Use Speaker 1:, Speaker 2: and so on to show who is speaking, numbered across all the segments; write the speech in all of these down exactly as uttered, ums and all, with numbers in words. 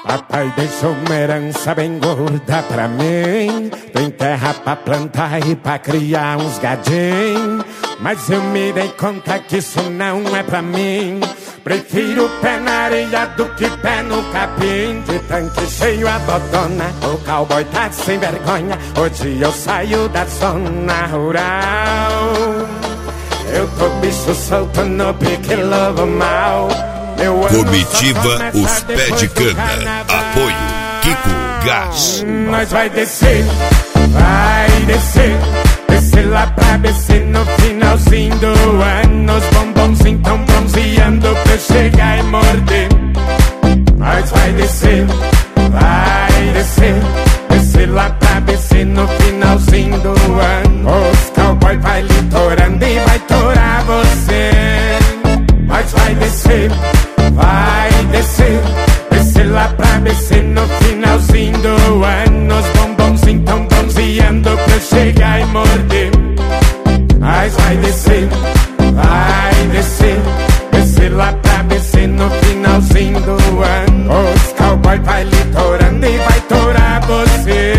Speaker 1: Papai deixou uma herança bem gorda pra mim. Tem terra pra plantar e pra criar uns gadinhos. Mas eu me dei conta que isso não é pra mim. Prefiro pé na areia do que pé no capim. De tanque cheio a botona, o cowboy tá sem vergonha. Hoje eu saio da zona rural. Eu tô bicho solto no pique lobo mal.
Speaker 2: Comitiva Os Pé de Cana. Apoio Kiko Gás.
Speaker 1: Nós vai descer, vai descer. Descer lá pra B C no finalzinho do ano. Os bombons então bronzeando pra eu chegar e morder. Nós vai descer, vai descer. Descer lá pra B C no finalzinho do ano. Os cowboy vai litorando e vai torar você. Nós vai descer, vai descer. Descer lá pra B C no finalzinho do ano. Os bombons então bronzeando pra eu chegar e morder. Nós vai descer, vai descer. Descer lá pra B C no finalzinho do ano. Os cowboy vai litorando e vai torar você.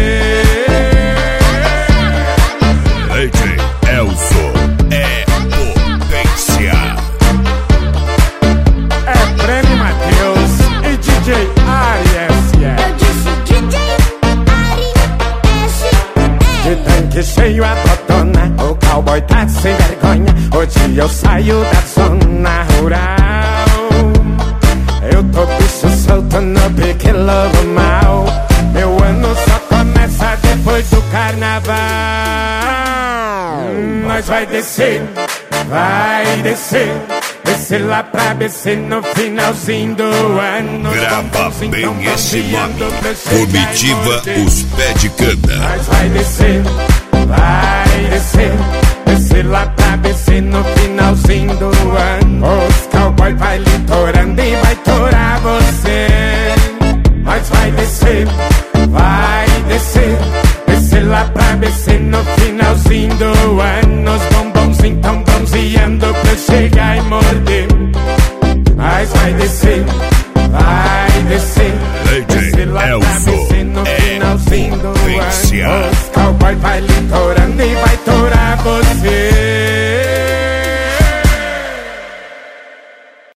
Speaker 2: D J Elson é potência.
Speaker 1: É Prêmio Matheus e D J Ari S S.
Speaker 3: Eu disse D J Ari S S.
Speaker 1: De tanque cheio a botona, o cowboy tá sem vergonha. Hoje eu saio da zona rural. Eu tô bicho solto no pique lobo mal. Meu ano só começa depois do carnaval. Nós vai descer, vai descer. Descer lá pra B C no finalzinho do ano.
Speaker 2: Grava bem esse nome. Comitiva Os Pé de Cana.
Speaker 1: Nós vai descer, vai descer.